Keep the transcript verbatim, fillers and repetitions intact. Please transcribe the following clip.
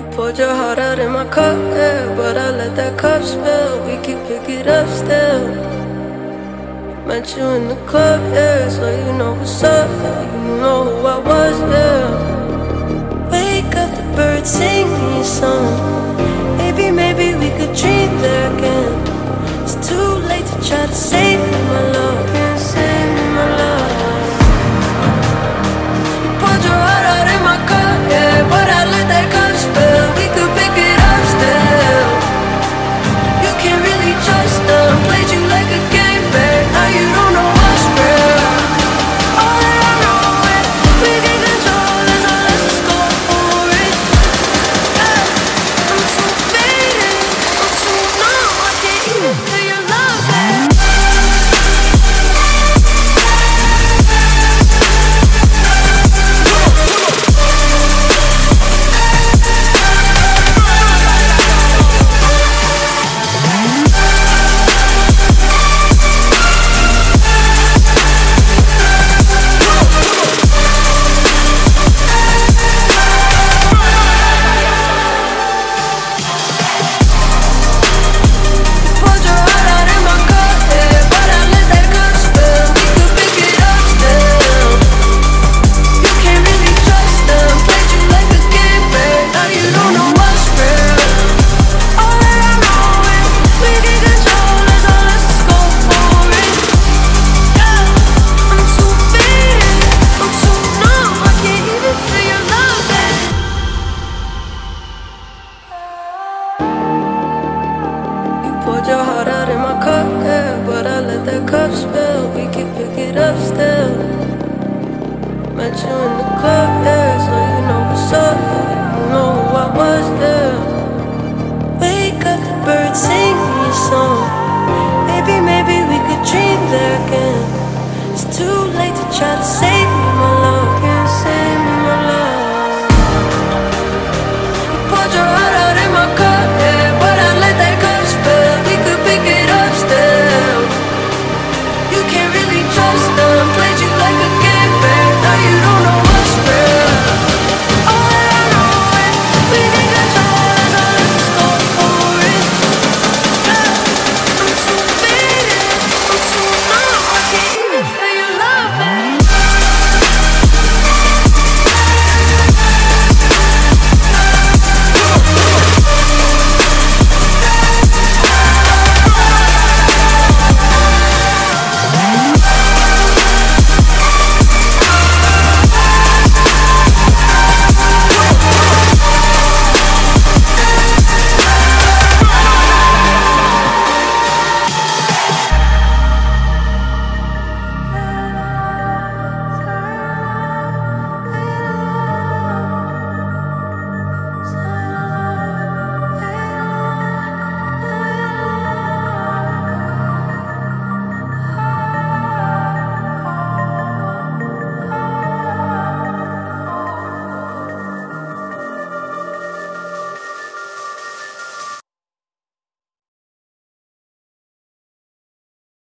Poured your heart out in my cup, yeah, but I let that cup spill. We can pick it up still. Met you in the club, yeah, so you know what's up, yeah, you know who I was, yeah. Wake up, the birds sing me a song. Maybe, maybe we could dream there again. It's too late to try to save me, my love. Can't save me, my love. You poured your heart out in my cup, yeah, but I let that cup spill. We could pick it up still. You can't really trust them. Played you like a game, babe. Now you don't know what's real. All that I know is we can control this, so let's just go for it. Yeah. I'm too faded, I'm too numb, I can't even feel your love, babe. Poured your heart out in my cup, yeah, but I let that cup spill. We can pick it up still. Met you in the club.